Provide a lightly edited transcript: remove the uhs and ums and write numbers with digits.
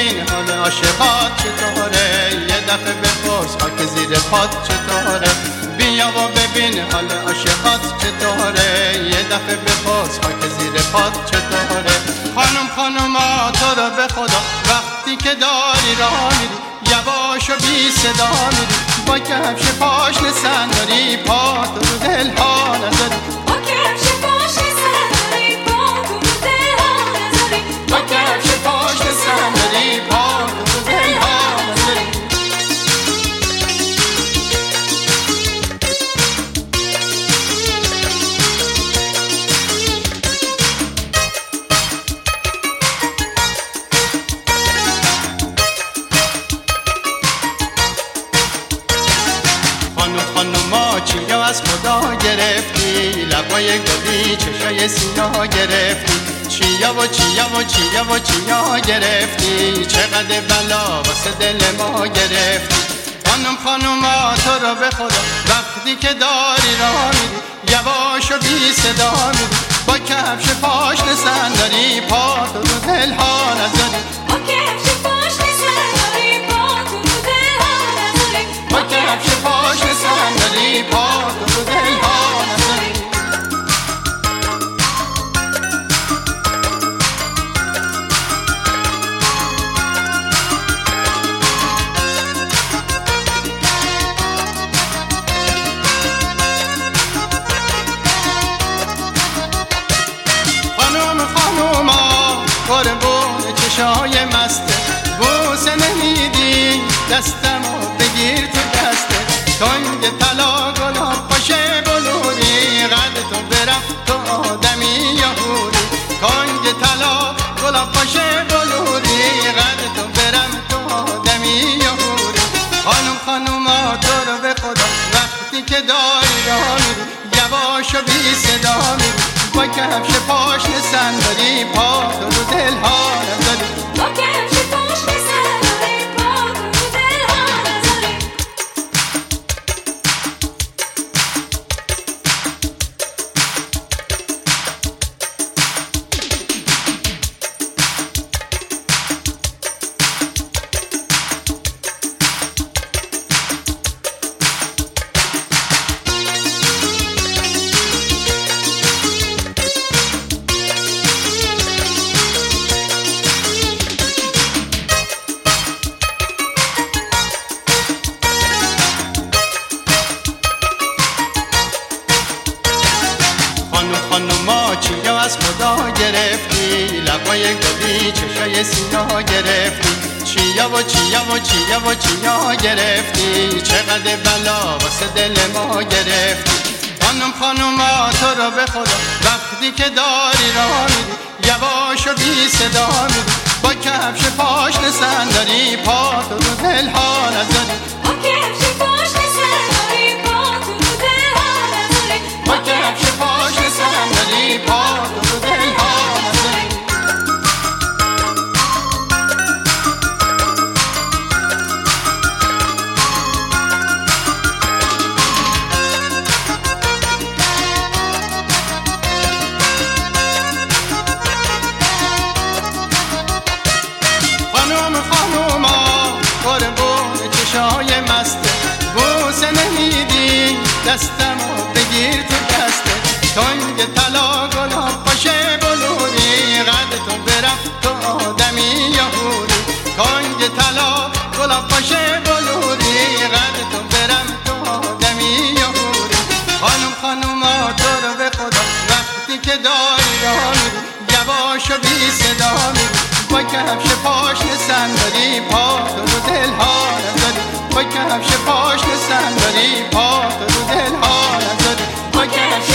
ببین حال عاشقات چطوره، یه دفعه بپرس خاک زیر پات چطوره. بیا و ببین حال عاشقات چطوره، یه دفعه بپرس خاک زیر پات چطوره. خانوما تو رو به خدا وقتی که داری راه میری یواش و بی صدا میری، با کفش پاشنه صندلی پات رو دل ها نذاری. با کفش پاشنه صندلی پات رو دل ها نذاری. با کفش پاشنه صندلی پات رو دل ها نذاری. خانوما چیا از خدا گرفتی، لبای گلی چشای سیاه گرفتی. چیا و چیا و چیا و چیا گرفتی، چقدر بلا واسه دل ما گرفتی. خانوما تو رو به خدا وقتی که داری راه میری یواش و بی صدا میری، با کفش پاشنه صندلی پات رو دل ها نذاری. با کفش پاشنه صندلی پات رو دل ها نذاری. با کفش پاشنه صندلی پات رو دل ها نذاری. خانوما قربون چشای مسته، بوسه نمیدی دستمو بگیر تو دسته. تنگ طلا گلاب باشه بلوری، قد تو برم تو آدمی یهودی. تنگ طلا گلاب باشه بلوری، قد تو برم تو آدمی یهودی. خانوما تو رو به خدا وقتی که داری راه میری یواش و بی صدا میری، با کفش پاشنه صندلی پات رو دل ها نذاری. با کفش پاشنه صندلی پات رو دل ها نذاری. خانوما چیا از خدا گرفتی، لبای گلی چشای سیاه گرفتی. چیا و چیا و چیا و چیا گرفتی، چقدر بلا واسه دل ما گرفتی. خانوما تو رو به خدا وقتی که داری راه میری یواش و بی صدا میری، با کفش پاشنه صندلی پات رو دل ها نذاری. با کفش پاشنه صندلی پات رو دل ها نذاری. با کفش پاشنه صندلی پات رو دل ها نذاری. خانوما قربون چشای مسته، بوسه نمیدی دستمو بگیر تو دسته. تنگ طلا گلاب باشه بلوری، قد تو برم تو آدمی یهودی. تنگ طلا گلاب باشه بلوری، قد تو برم تو آدمی یهودی. خانوما تو رو به خدا وقتی که داری راه میری یواش و بی صدا میری، با کفش پاشنه صندلی پات رو دل ها نذاری. با کفش پاشنه صندلی پات رو دل ها نذاری. با کفش